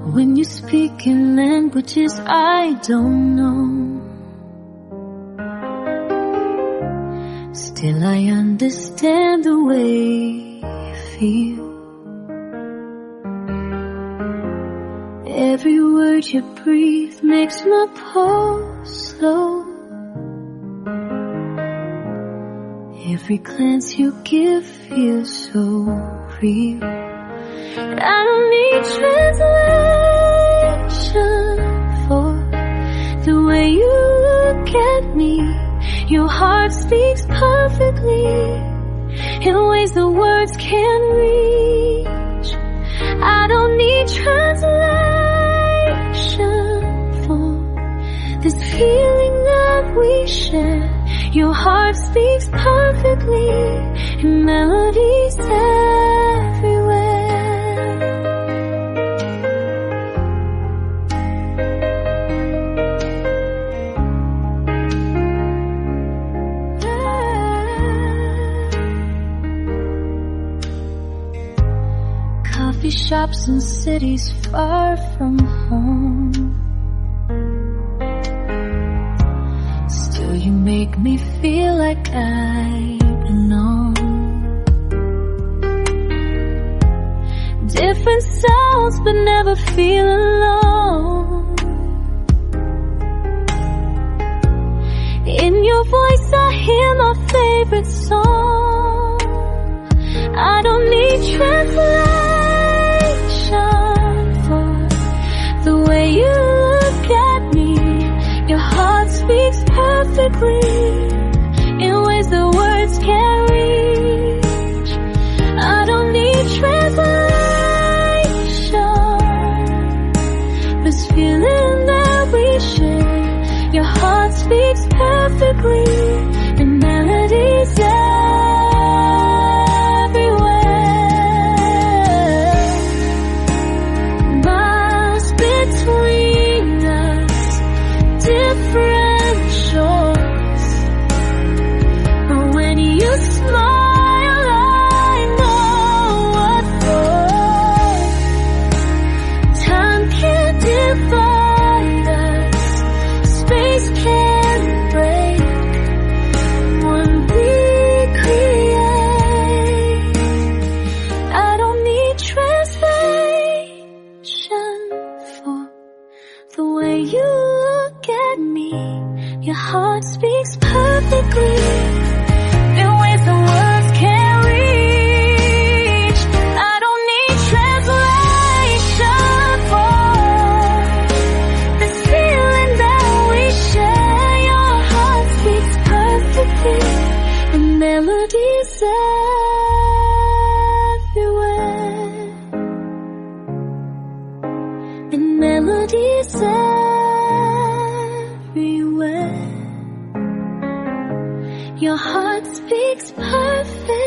when you speak in languages I don't know. Still I understand the way you feel. Every word you breathe makes my pulse slow. Every glance you give feels so real. I don't need translation for the way you look at me. Your heart speaks perfectly in ways the words can't reach. I don't need translation for this feeling that we share. Your heart speaks perfectly in melodies everywhere. Coffee shops in cities far from home, still you make me feel like I belong. Different sounds but never feel alone. In your voice I hear my favorite song. I don't need translation for the way you look at me. Your heart speaks perfectly in ways the words can't reach. I don't need translation. This feeling that we share. Your heart speaks perfectly in melodies everywhere. Miles between us, different shores, but when you smile I know what for. Time can't divide us, space can't break when we create. I don't need translation for the way you look at me. Your heart speaks perfectly in ways the words can't reach. I don't need translation for this feeling that we share. Your heart speaks perfectly in melodies everywhere. In melodies everywhere. Your heart speaks perfect.